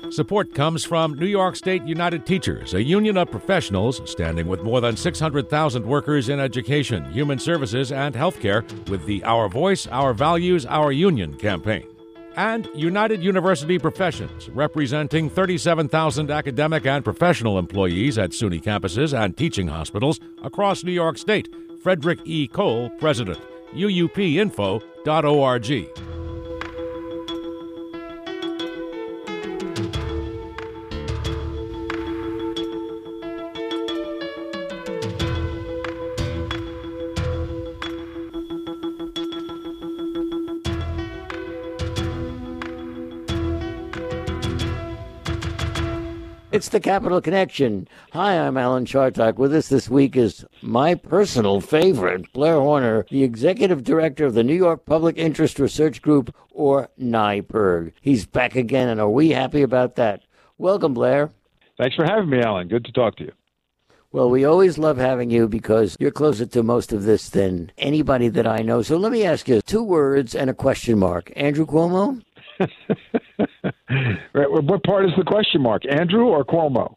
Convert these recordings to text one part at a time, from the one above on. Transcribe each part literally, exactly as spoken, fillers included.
Support comes from New York State United Teachers, a union of professionals standing with more than six hundred thousand workers in education, human services, and healthcare with the Our Voice, Our Values, Our Union campaign. And United University Professions, representing thirty-seven thousand academic and professional employees at SUNY campuses and teaching hospitals across New York State. Frederick E. Cole, President. U U P info dot org. It's the Capital Connection. Hi, I'm Alan Chartock. With us this week is my personal favorite, Blair Horner, the Executive Director of the New York Public Interest Research Group, or NYPIRG. He's back again, and are we happy about that? Welcome, Blair. Thanks for having me, Alan. Good to talk to you. Well, we always love having you because you're closer to most of this than anybody that I know. So let me ask you two words and a question mark. Andrew Cuomo? What part is the question mark, Andrew or Cuomo?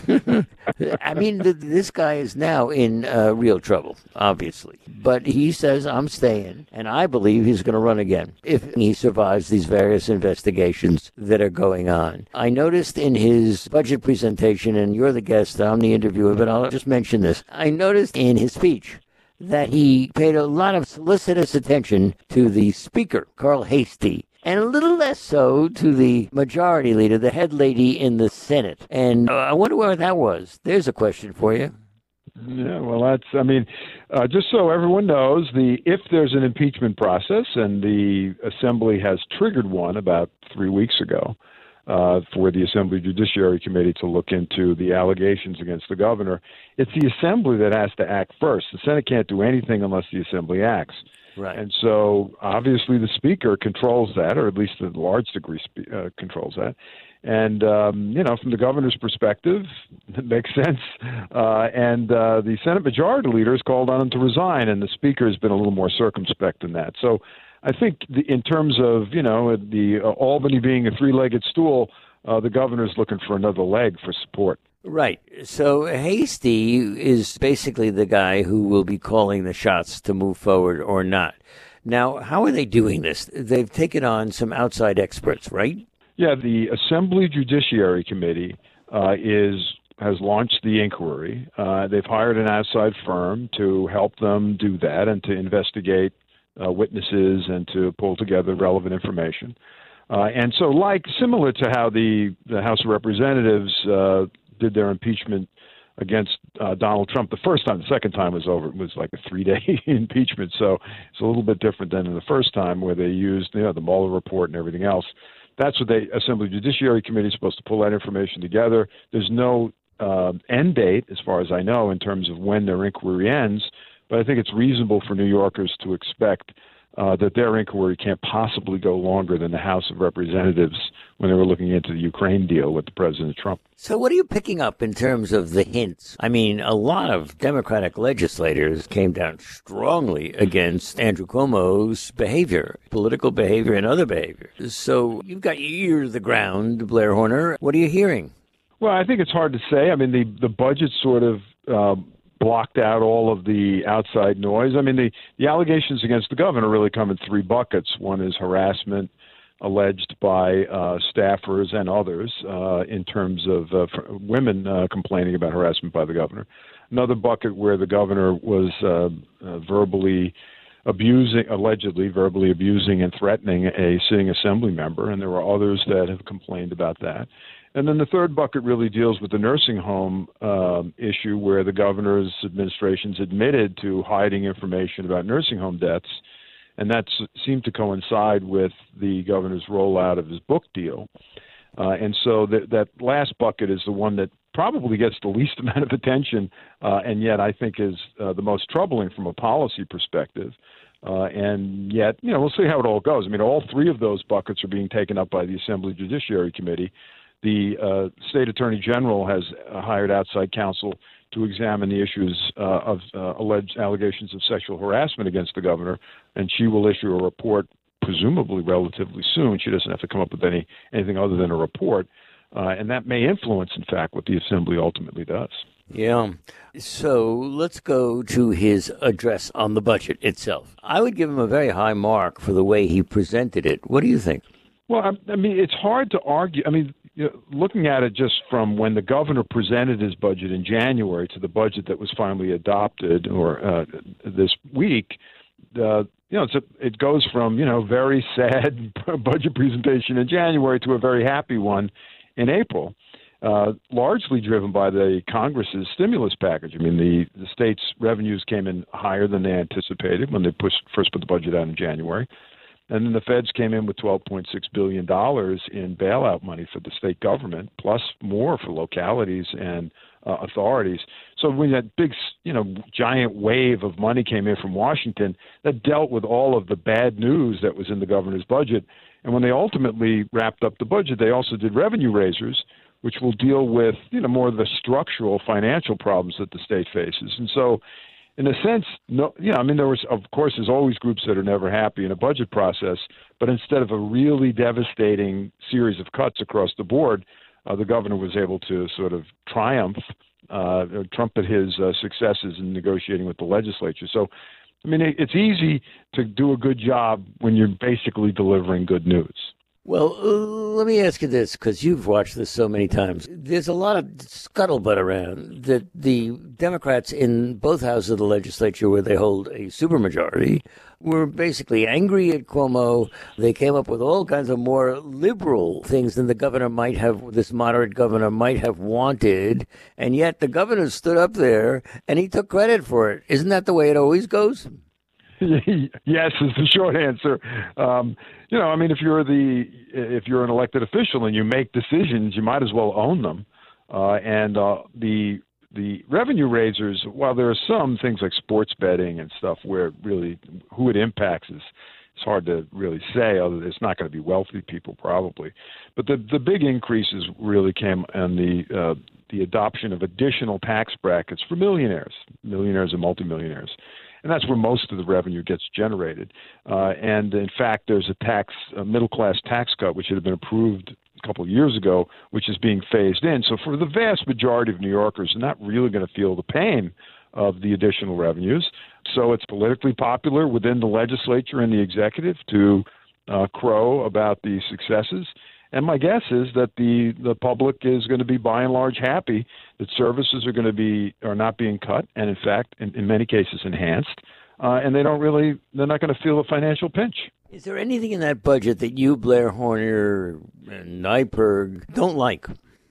I mean, th- this guy is now in uh, real trouble, obviously. But he says, I'm staying, and I believe he's going to run again if he survives these various investigations that are going on. I noticed in his budget presentation, and you're the guest, I'm the interviewer, but I'll just mention this. I noticed in his speech that he paid a lot of solicitous attention to the speaker, Carl Heastie, and a little less so to the majority leader, the head lady in the Senate. And uh, I wonder where that was. There's a question for you. Yeah, well, that's, I mean, uh, just so everyone knows, the if there's an impeachment process, and the Assembly has triggered one about three weeks ago uh, for the Assembly Judiciary Committee to look into the allegations against the governor, it's the Assembly that has to act first. The Senate can't do anything unless the Assembly acts. Right. And so, obviously, the Speaker controls that, or at least to a large degree spe- uh, controls that. And, um, you know, from the governor's perspective, it makes sense. Uh, and uh, the Senate Majority Leader has called on him to resign, and the Speaker has been a little more circumspect in that. So I think the, in terms of, you know, the uh, Albany being a three-legged stool, uh, the governor's looking for another leg for support. Right. So Heastie is basically the guy who will be calling the shots to move forward or not. Now, how are they doing this? They've taken on some outside experts, right? Yeah, the Assembly Judiciary Committee uh, is has launched the inquiry. Uh, they've hired an outside firm to help them do that and to investigate uh, witnesses and to pull together relevant information. Uh, and so, like, similar to how the, the House of Representatives uh, did their impeachment against uh, Donald Trump the first time. The second time was over. It was like a three-day impeachment. So it's a little bit different than in the first time where they used, you know, the Mueller report and everything else. That's what the Assembly Judiciary Committee is supposed to pull that information together. There's no uh, end date, as far as I know, in terms of when their inquiry ends. But I think it's reasonable for New Yorkers to expect Uh, that their inquiry can't possibly go longer than the House of Representatives when they were looking into the Ukraine deal with the President Trump. So what are you picking up in terms of the hints? I mean, a lot of Democratic legislators came down strongly against Andrew Cuomo's behavior, political behavior and other behavior. So you've got your ear to the ground, Blair Horner. What are you hearing? Well, I think it's hard to say. I mean, the, the budget sort of uh, blocked out all of the outside noise. I mean, the, the allegations against the governor really come in three buckets. One is harassment alleged by uh, staffers and others uh, in terms of uh, women uh, complaining about harassment by the governor. Another bucket where the governor was uh, uh, verbally abusing, allegedly verbally abusing and threatening a sitting assembly member, and there were others that have complained about that. And then the third bucket really deals with the nursing home um, issue, where the governor's administration's admitted to hiding information about nursing home deaths, and that seemed to coincide with the governor's rollout of his book deal. Uh, and so that, that last bucket is the one that probably gets the least amount of attention, uh, and yet I think is uh, the most troubling from a policy perspective. Uh, and yet, you know, we'll see how it all goes. I mean, all three of those buckets are being taken up by the Assembly Judiciary Committee. The uh, state attorney general has uh, hired outside counsel to examine the issues uh, of uh, alleged allegations of sexual harassment against the governor, and she will issue a report presumably relatively soon. She doesn't have to come up with any anything other than a report. Uh, and that may influence, in fact, what the Assembly ultimately does. Yeah. So let's go to his address on the budget itself. I would give him a very high mark for the way he presented it. What do you think? Well, I, I mean, it's hard to argue. I mean, you know, looking at it just from when the governor presented his budget in January to the budget that was finally adopted or uh, this week, uh, you know, it's a, it goes from, you know, very sad budget presentation in January to a very happy one in April. Uh, largely driven by the Congress's stimulus package. I mean, the, the state's revenues came in higher than they anticipated when they pushed, first put the budget out in January. And then the feds came in with twelve point six billion dollars in bailout money for the state government, plus more for localities and uh, authorities. So when that big, you know, giant wave of money came in from Washington, that dealt with all of the bad news that was in the governor's budget. And when they ultimately wrapped up the budget, they also did revenue raisers, which will deal with, you know, more of the structural financial problems that the state faces. And so, in a sense, no, you know, I mean, there was, of course, there's always groups that are never happy in a budget process, but instead of a really devastating series of cuts across the board, uh, the governor was able to sort of triumph, uh, trumpet his uh, successes in negotiating with the legislature. So, I mean, it, it's easy to do a good job when you're basically delivering good news. Well, uh, let me ask you this, because you've watched this so many times. There's a lot of scuttlebutt around that the Democrats in both houses of the legislature, where they hold a supermajority, were basically angry at Cuomo. They came up with all kinds of more liberal things than the governor might have, this moderate governor might have wanted. And yet the governor stood up there and he took credit for it. Isn't that the way it always goes? Yes, is the short answer. Um, you know, I mean, if you're the if you're an elected official and you make decisions, you might as well own them. Uh, and uh, the the revenue raisers, while there are some things like sports betting and stuff where really who it impacts is it's hard to really say. Other than it's not going to be wealthy people probably, but the the big increases really came on the uh, the adoption of additional tax brackets for millionaires, millionaires and multimillionaires. And that's where most of the revenue gets generated. Uh, and in fact, there's a tax, a middle-class tax cut, which had been approved a couple of years ago, which is being phased in. So for the vast majority of New Yorkers, they're not really going to feel the pain of the additional revenues. So it's politically popular within the legislature and the executive to uh, crow about the successes. And my guess is that the, the public is going to be by and large happy that services are going to be are not being cut, and in fact, in, in many cases, enhanced. Uh, and they don't really they're not going to feel a financial pinch. Is there anything in that budget that you, Blair Horner, and Nyberg don't like?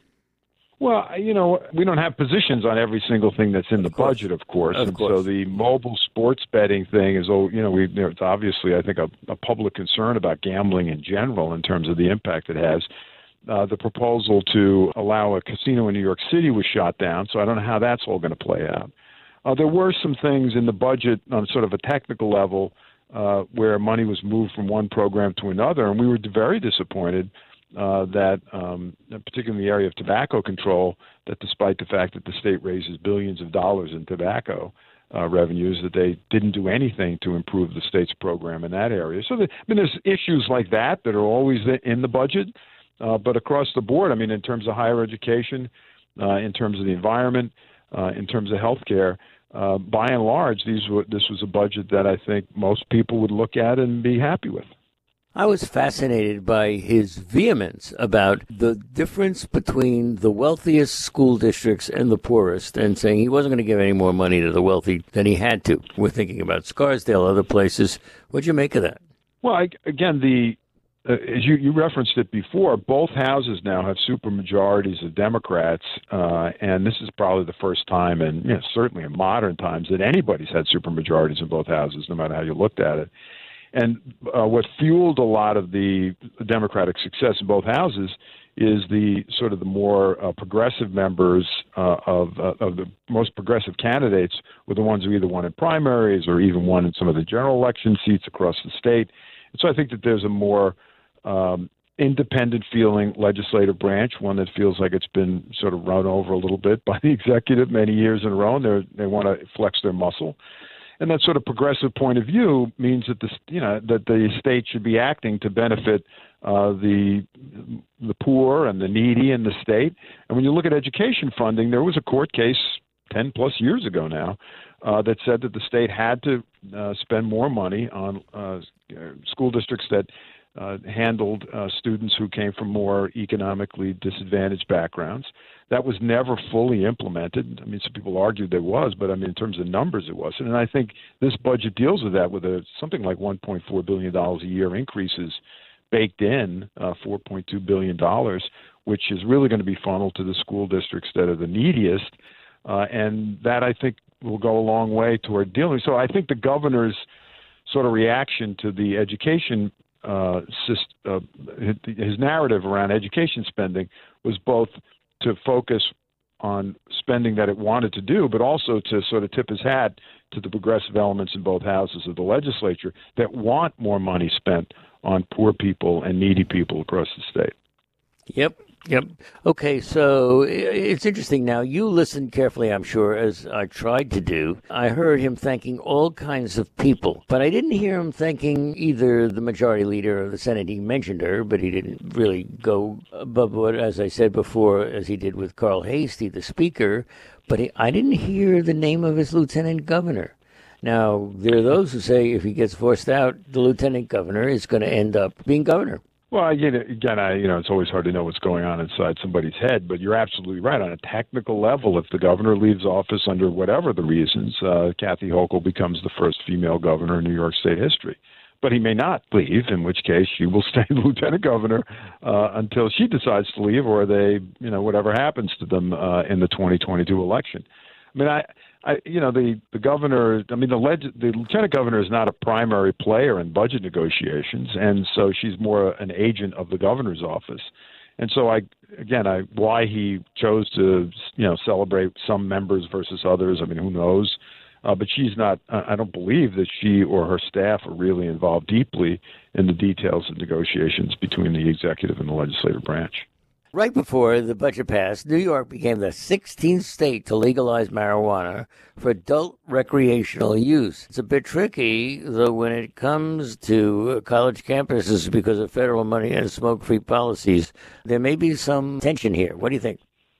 Well, you know, we don't have positions on every single thing that's in the budget, of course. Of and course. So the mobile sports betting thing is, oh, you know, we, it's obviously, I think, a, a public concern about gambling in general in terms of the impact it has. Uh, the proposal to allow a casino in New York City was shot down, so I don't know how that's all going to play out. Uh, there were some things in the budget on sort of a technical level uh, where money was moved from one program to another, and we were very disappointed Uh, that, um, particularly in the area of tobacco control, that despite the fact that the state raises billions of dollars in tobacco uh, revenues, that they didn't do anything to improve the state's program in that area. So, the, I mean, there's issues like that that are always in the budget, uh, but across the board, I mean, in terms of higher education, uh, in terms of the environment, uh, in terms of health care, uh, by and large, these were, this was a budget that I think most people would look at and be happy with. I was fascinated by his vehemence about the difference between the wealthiest school districts and the poorest, and saying he wasn't going to give any more money to the wealthy than he had to. We're thinking about Scarsdale, other places. What'd you make of that? Well, I, again, the uh, as you, you referenced it before, both houses now have supermajorities of Democrats, uh, and this is probably the first time, and you know, certainly in modern times, that anybody's had supermajorities in both houses, no matter how you looked at it. And uh, what fueled a lot of the Democratic success in both houses is the sort of the more uh, progressive members uh, of uh, of the most progressive candidates were the ones who either won in primaries or even won in some of the general election seats across the state. And so I think that there's a more um, independent feeling legislative branch, one that feels like it's been sort of run over a little bit by the executive many years in a row, and they they want to flex their muscle. And that sort of progressive point of view means that the you know that the state should be acting to benefit uh, the the poor and the needy in the state. And when you look at education funding, there was a court case ten plus years ago now uh, that said that the state had to uh, spend more money on uh, school districts that uh, handled uh, students who came from more economically disadvantaged backgrounds. That was never fully implemented. I mean, some people argued there was, but I mean, in terms of numbers, it wasn't. And I think this budget deals with that with a something like one point four billion dollars a year increases baked in, uh, four point two billion dollars, which is really going to be funneled to the school districts that are the neediest. Uh, and that, I think, will go a long way toward dealing. So I think the governor's sort of reaction to the education uh, system, uh, his narrative around education spending was both to focus on spending that it wanted to do, but also to sort of tip his hat to the progressive elements in both houses of the legislature that want more money spent on poor people and needy people across the state. Yep. Yep. Okay, so it's interesting now. You listened carefully, I'm sure, as I tried to do. I heard him thanking all kinds of people, but I didn't hear him thanking either the majority leader or the Senate. He mentioned her, but he didn't really go above what, as I said before, as he did with Carl Hastie, the speaker. But he, I didn't hear the name of his lieutenant governor. Now, there are those who say if he gets forced out, the lieutenant governor is going to end up being governor. Well, again, again, I, you know, it's always hard to know what's going on inside somebody's head, but you're absolutely right. On a technical level, if the governor leaves office under whatever the reasons, uh, Kathy Hochul becomes the first female governor in New York State history. But he may not leave, in which case she will stay lieutenant governor uh, until she decides to leave, or they, you know, whatever happens to them uh, in the twenty twenty-two election. I mean, I, I, you know, the, the governor, I mean, the, leg, the lieutenant governor is not a primary player in budget negotiations, and so she's more an agent of the governor's office. And so, I again, I why he chose to, you know, celebrate some members versus others, I mean, who knows? Uh, but she's not, I don't believe that she or her staff are really involved deeply in the details of negotiations between the executive and the legislative branch. Right before the budget passed, New York became the sixteenth state to legalize marijuana for adult recreational use. It's a bit tricky, though, when it comes to college campuses because of federal money and smoke-free policies. There may be some tension here. What do you think?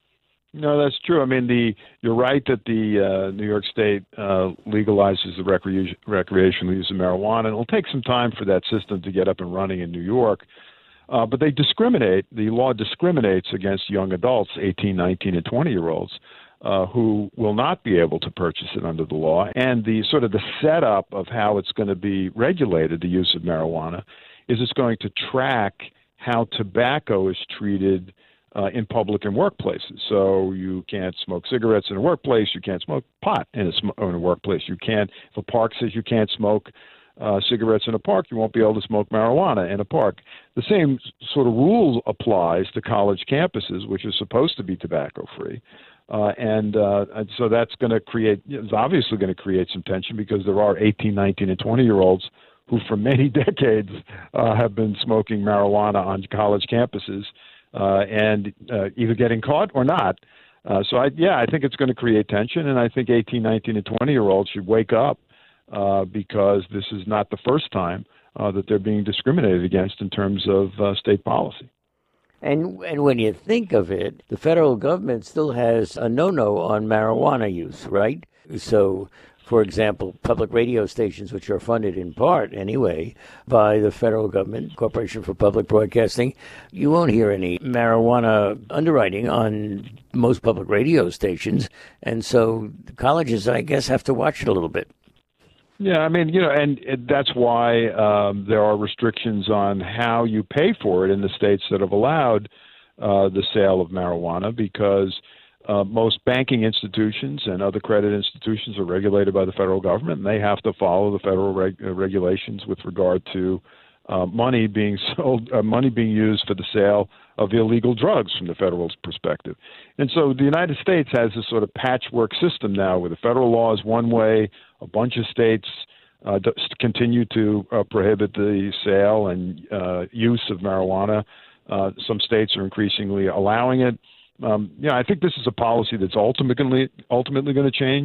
No, that's true. I mean, the you're right that the uh, New York State uh, legalizes the recre- recreational use of marijuana. It'll take some time for that system to get up and running in New York. Uh, but they discriminate, the law discriminates against young adults, eighteen, nineteen, and twenty-year-olds, uh, who will not be able to purchase it under the law. And the sort of the setup of how it's going to be regulated, the use of marijuana, is it's going to track how tobacco is treated uh, in public and workplaces. So you can't smoke cigarettes in a workplace, you can't smoke pot in a, sm- in a workplace, you can't, if a park says you can't smoke Uh, cigarettes in a park, you won't be able to smoke marijuana in a park. The same sort of rule applies to college campuses, which are supposed to be tobacco-free. Uh, and, uh, and so that's going to create, it's obviously going to create some tension because there are eighteen, nineteen, and twenty-year-olds who for many decades uh, have been smoking marijuana on college campuses uh, and uh, either getting caught or not. Uh, so, I, yeah, I think it's going to create tension, and I think eighteen, nineteen, and twenty-year-olds should wake up Uh, because this is not the first time uh, that they're being discriminated against in terms of uh, state policy. And and when you think of it, the federal government still has a no-no on marijuana use, right? So, for example, public radio stations, which are funded in part anyway by the federal government, Corporation for Public Broadcasting, you won't hear any marijuana underwriting on most public radio stations. And so colleges, I guess, have to watch it a little bit. Yeah, I mean, you know, and it, that's why um, there are restrictions on how you pay for it in the states that have allowed uh, the sale of marijuana, because uh, most banking institutions and other credit institutions are regulated by the federal government, and they have to follow the federal reg- uh, regulations with regard to uh, money being sold, uh, money being used for the sale of illegal drugs from the federal perspective. And so the United States has this sort of patchwork system now where the federal law is one way, a bunch of states uh, continue to uh, prohibit the sale and uh, use of marijuana. Uh, some states are increasingly allowing it. Um, yeah, I think this is a policy that's ultimately ultimately going to change,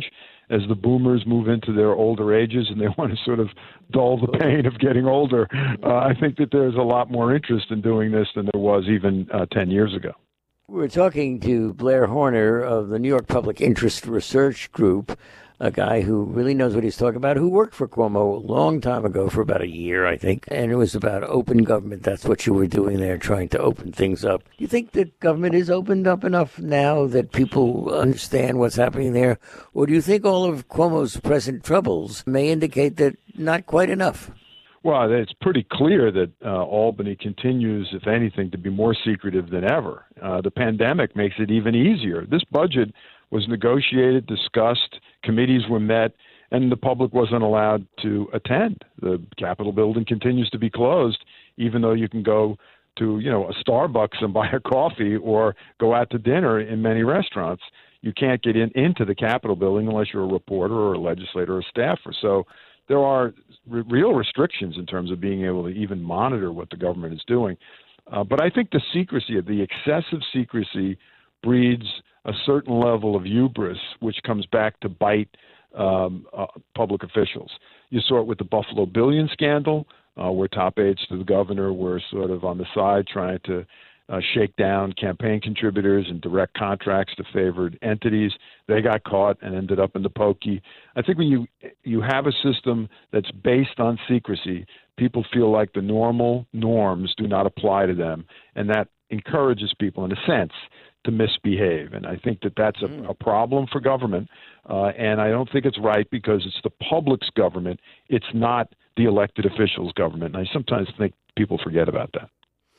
as the boomers move into their older ages and they want to sort of dull the pain of getting older, uh, I think that there's a lot more interest in doing this than there was even uh, ten years ago. We're talking to Blair Horner of the New York Public Interest Research Group, a guy who really knows what he's talking about, who worked for Cuomo a long time ago, for about a year, I think. And it was about open government. That's what you were doing there, trying to open things up. Do you think that government is opened up enough now that people understand what's happening there? Or do you think all of Cuomo's present troubles may indicate that not quite enough? Well, it's pretty clear that uh, Albany continues, if anything, to be more secretive than ever. Uh, the pandemic makes it even easier. This budget was negotiated, discussed, committees were met, and the public wasn't allowed to attend. The Capitol building continues to be closed, even though you can go to, you know, a Starbucks and buy a coffee or go out to dinner in many restaurants. You can't get in into the Capitol building unless you're a reporter or a legislator or a staffer. So there are r- real restrictions in terms of being able to even monitor what the government is doing. Uh, but I think the secrecy, the excessive secrecy, breeds a certain level of hubris, which comes back to bite um, uh, public officials. You saw it with the Buffalo Billion scandal, uh, where top aides to the governor were sort of on the side trying to uh, shake down campaign contributors and direct contracts to favored entities. They got caught and ended up in the pokey. I think when you you have a system that's based on secrecy, people feel like the normal norms do not apply to them, and that encourages people, in a sense, to misbehave. And I think that that's a, a problem for government. Uh, and I don't think it's right because it's the public's government. It's not the elected officials' government. And I sometimes think people forget about that.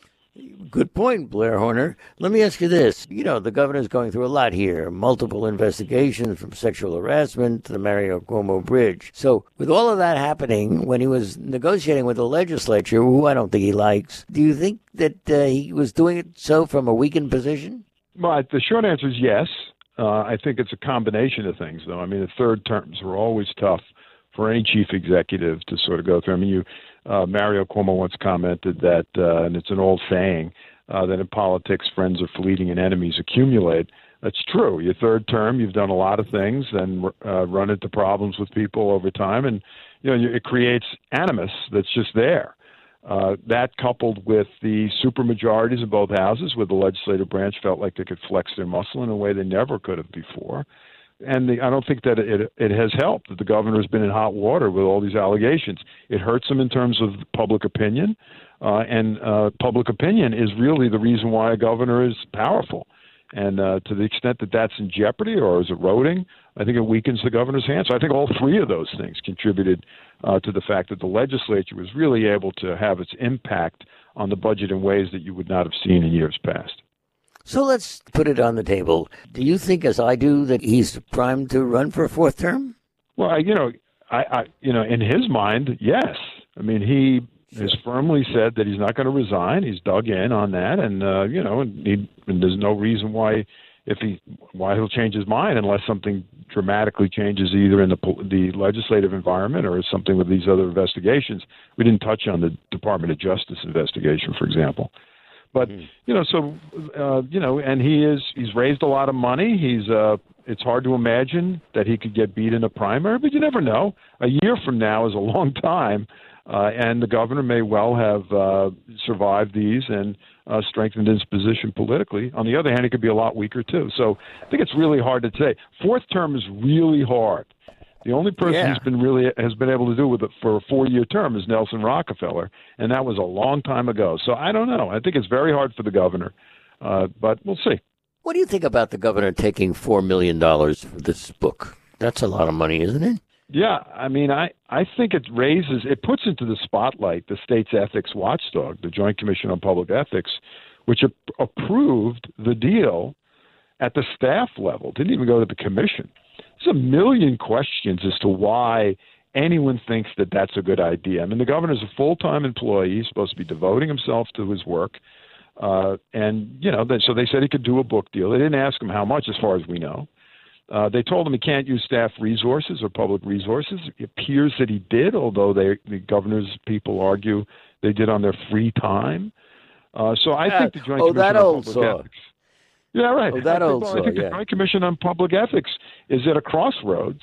Good point, Blair Horner. Let me ask you this. You know, the governor's going through a lot here. Multiple investigations, from sexual harassment to the Mario Cuomo Bridge. So with all of that happening, when he was negotiating with the legislature, who I don't think he likes, do you think that uh, he was doing it so from a weakened position? Well, the short answer is yes. Uh, I think it's a combination of things, though. I mean, the third terms were always tough for any chief executive to sort of go through. I mean, you, uh, Mario Cuomo once commented that, uh, and it's an old saying, uh, that in politics, friends are fleeting and enemies accumulate. That's true. Your third term, you've done a lot of things and uh, run into problems with people over time, and you know it creates animus that's just there. Uh, that coupled with the supermajorities in both houses, where the legislative branch felt like they could flex their muscle in a way they never could have before. And the, I don't think that it, it has helped that the governor has been in hot water with all these allegations. It hurts him in terms of public opinion, uh, and uh, public opinion is really the reason why a governor is powerful. And uh, to the extent that that's in jeopardy or is eroding, I think it weakens the governor's hands. So I think all three of those things contributed uh, to the fact that the legislature was really able to have its impact on the budget in ways that you would not have seen in years past. So let's put it on the table. Do you think, as I do, that he's primed to run for a fourth term? Well, I, you know, I, I, you know, in his mind, yes. I mean, he has firmly said that he's not going to resign. He's dug in on that, and uh, you know, and, he, and there's no reason why, if he, why he'll change his mind unless something dramatically changes either in the the legislative environment or something with these other investigations. We didn't touch on the Department of Justice investigation, for example. But mm-hmm. you know, so uh, you know, and he is he's raised a lot of money. He's uh, it's hard to imagine that he could get beat in a primary, but you never know. A year from now is a long time. Uh, and the governor may well have uh, survived these and uh, strengthened his position politically. On the other hand, it could be a lot weaker, too. So I think it's really hard to say. Fourth term is really hard. The only person yeah. who's been really has been able to do with it for a four-year term is Nelson Rockefeller, and that was a long time ago. So I don't know. I think it's very hard for the governor, uh, but we'll see. What do you think about the governor taking four million dollars for this book? That's a lot of money, isn't it? Yeah, I mean, I, I think it raises, it puts into the spotlight the state's ethics watchdog, the Joint Commission on Public Ethics, which ap- approved the deal at the staff level, didn't even go to the commission. There's a million questions as to why anyone thinks that that's a good idea. I mean, the governor's a full-time employee. He's supposed to be devoting himself to his work. Uh, and, you know, they, so they said he could do a book deal. They didn't ask him how much, as far as we know. Uh, they told him he can't use staff resources or public resources. It appears that he did, although they, the governor's people argue they did on their free time. Uh, so I yeah. think the Joint oh, Commission that on old Public saw. Ethics. Yeah, right. Oh, that I think, old well, saw, I think yeah. the Joint Commission on Public Ethics is at a crossroads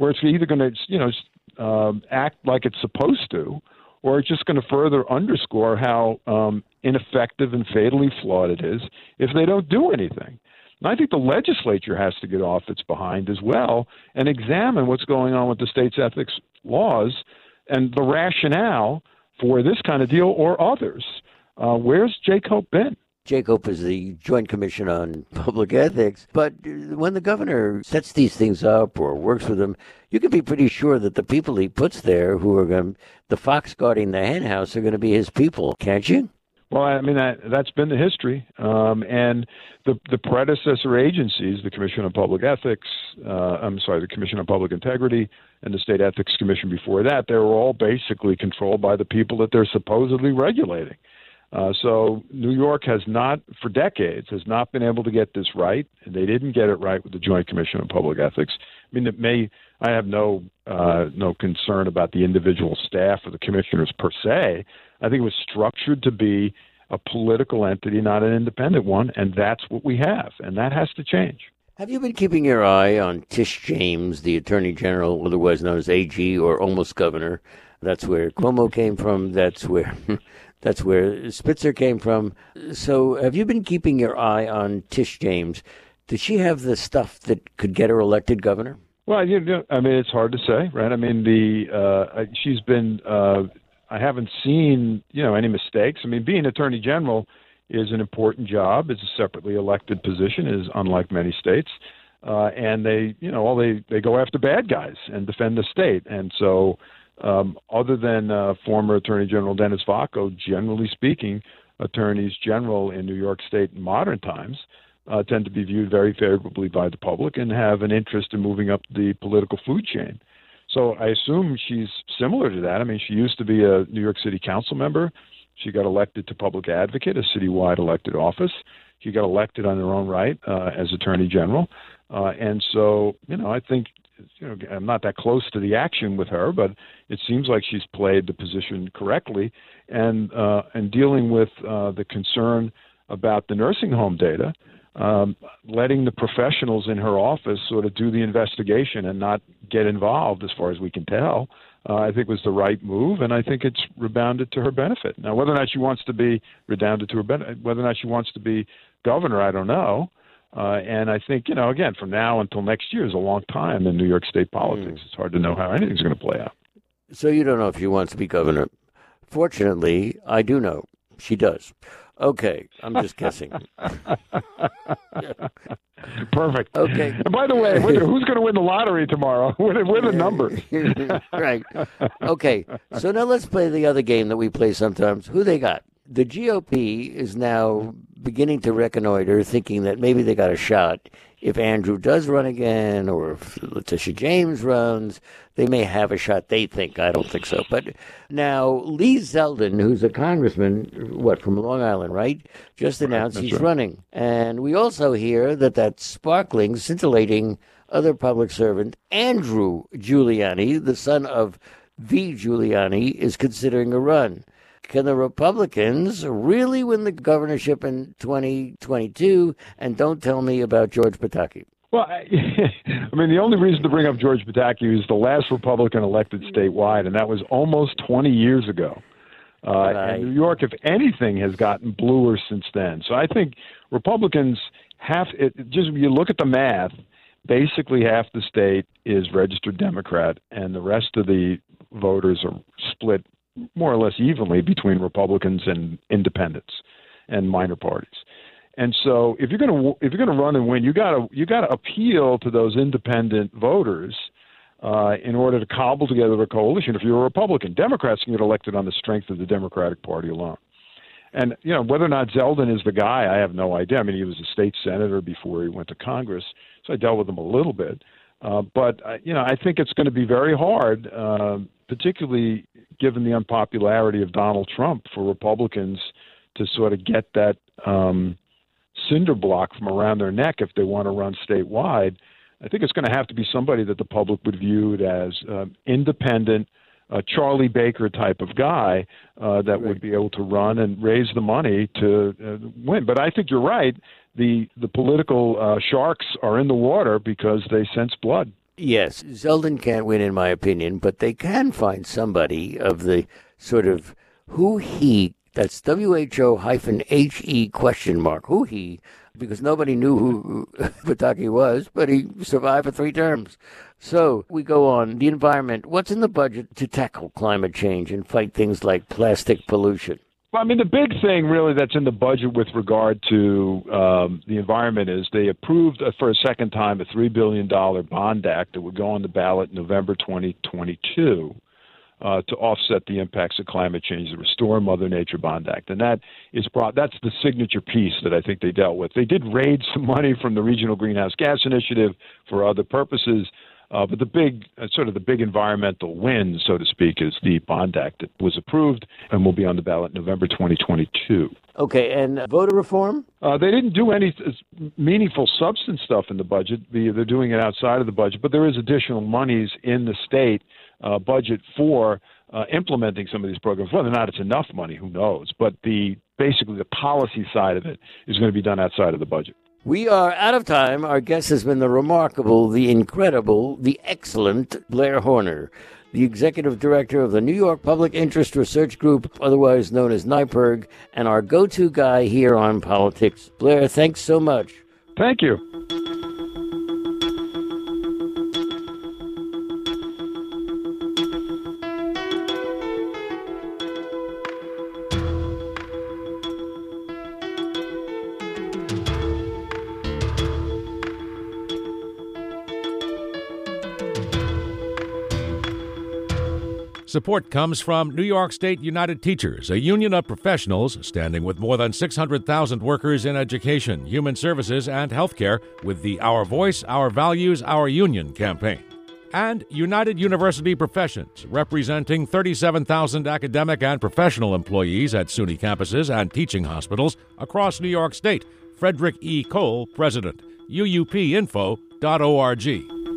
where it's either going to, you know, um, act like it's supposed to, or it's just going to further underscore how um, ineffective and fatally flawed it is if they don't do anything. And I think the legislature has to get off its behind as well and examine what's going on with the state's ethics laws and the rationale for this kind of deal or others. Uh, where's Jake Hope been? Jake Hope is the Joint Commission on Public Ethics. But when the governor sets these things up or works with them, you can be pretty sure that the people he puts there, who are going, the fox guarding the hen house, are going to be his people, can't you? Well, I mean, that, that's been the history. Um, and the, the predecessor agencies, the Commission on Public Ethics, uh, I'm sorry, the Commission on Public Integrity, and the State Ethics Commission before that, they were all basically controlled by the people that they're supposedly regulating. Uh, so New York has not, for decades, has not been able to get this right, and they didn't get it right with the Joint Commission on Public Ethics. I mean, it may, I have no uh, no concern about the individual staff or the commissioners per se. I think it was structured to be a political entity, not an independent one, and that's what we have, and that has to change. Have you been keeping your eye on Tish James, the Attorney General, otherwise known as A G or almost governor? That's where Cuomo came from. That's where that's where Spitzer came from. So have you been keeping your eye on Tish James? Does she have the stuff that could get her elected governor? Well, you know, I mean, it's hard to say, right? I mean, the uh, she's been. Uh, I haven't seen, you know, any mistakes. I mean, being Attorney General is an important job. It's a separately elected position, is unlike many states. Uh, and they, you know, all they, they go after bad guys and defend the state. And so um, other than uh, former Attorney General Dennis Vacco, generally speaking, attorneys general in New York State in modern times uh, tend to be viewed very favorably by the public and have an interest in moving up the political food chain. So I assume she's similar to that. I mean, she used to be a New York City council member. She got elected to public advocate, a citywide elected office. She got elected on her own right uh, as Attorney General. Uh, and so, you know, I think, you know, I'm not that close to the action with her, but it seems like she's played the position correctly. And, uh, and dealing with uh, the concern about the nursing home data, um, letting the professionals in her office sort of do the investigation and not get involved, as far as we can tell, uh, I think was the right move, and I think it's rebounded to her benefit. Now, whether or not she wants to be redounded to her benefit, whether or not she wants to be governor, I don't know. Uh, and I think, you know, again, from now until next year is a long time in New York State politics. Mm. It's hard to know how anything's going to play out. So you don't know if she wants to be governor. Fortunately, I do know. She does. Okay, I'm just guessing. Perfect. Okay. And by the way, who's going to win the lottery tomorrow? What are the numbers? Right. Okay, so now let's play the other game that we play sometimes. Who they got? The G O P is now beginning to reconnoiter, thinking that maybe they got a shot. If Andrew does run again, or if Letitia James runs, they may have a shot, they think. I don't think so. But now Lee Zeldin, who's a congressman, what, from Long Island, right, just announced right, he's right. running. And we also hear that that sparkling, scintillating other public servant, Andrew Giuliani, the son of V. Giuliani, is considering a run. Can the Republicans really win the governorship in twenty twenty-two? And don't tell me about George Pataki. Well, I, I mean, the only reason to bring up George Pataki is the last Republican elected statewide, and that was almost twenty years ago. Uh, right. And New York, if anything, has gotten bluer since then. So I think Republicans have it, just you look at the math. Basically, half the state is registered Democrat, and the rest of the voters are split more or less evenly between Republicans and independents and minor parties. And so if you're going to if you're going to run and win, you got to you got to appeal to those independent voters uh, in order to cobble together a coalition. If you're a Republican, Democrats can get elected on the strength of the Democratic Party alone. And you know whether or not Zeldin is the guy, I have no idea. I mean, he was a state senator before he went to Congress, so I dealt with him a little bit. Uh, but uh, you know, I think it's going to be very hard, uh, particularly given the unpopularity of Donald Trump, for Republicans to sort of get that um, cinder block from around their neck if they want to run statewide. I think it's going to have to be somebody that the public would view as uh, independent, uh, Charlie Baker type of guy uh, that right. would be able to run and raise the money to uh, win. But I think you're right. The the political uh, sharks are in the water because they sense blood. Yes, Zeldin can't win, in my opinion, but they can find somebody of the sort of who he, that's W H O hyphen H E question mark, who he, because nobody knew who Pataki was, but he survived for three terms. So we go on. The environment, what's in the budget to tackle climate change and fight things like plastic pollution? Well, I mean, the big thing really that's in the budget with regard to um, the environment is they approved uh, for a second time a three billion dollars bond act that would go on the ballot in November twenty twenty-two uh, to offset the impacts of climate change, the Restore Mother Nature Bond Act. And that is brought, that's the signature piece that I think they dealt with. They did raid some money from the Regional Greenhouse Gas Initiative for other purposes. Uh, but the big, uh, sort of the big environmental win, so to speak, is the Bond Act that was approved and will be on the ballot November twenty twenty-two. Okay, and voter reform? Uh, they didn't do any meaningful substance stuff in the budget. They're doing it outside of the budget, but there is additional monies in the state uh, budget for uh, implementing some of these programs. Whether or not it's enough money, who knows? But the basically the policy side of it is going to be done outside of the budget. We are out of time. Our guest has been the remarkable, the incredible, the excellent Blair Horner, the executive director of the New York Public Interest Research Group, otherwise known as NYPIRG, and our go-to guy here on politics. Blair, thanks so much. Thank you. Support comes from New York State United Teachers, a union of professionals standing with more than six hundred thousand workers in education, human services, and healthcare with the Our Voice, Our Values, Our Union campaign. And United University Professions, representing thirty-seven thousand academic and professional employees at SUNY campuses and teaching hospitals across New York State. Frederick E. Cole, President. U U P info dot org.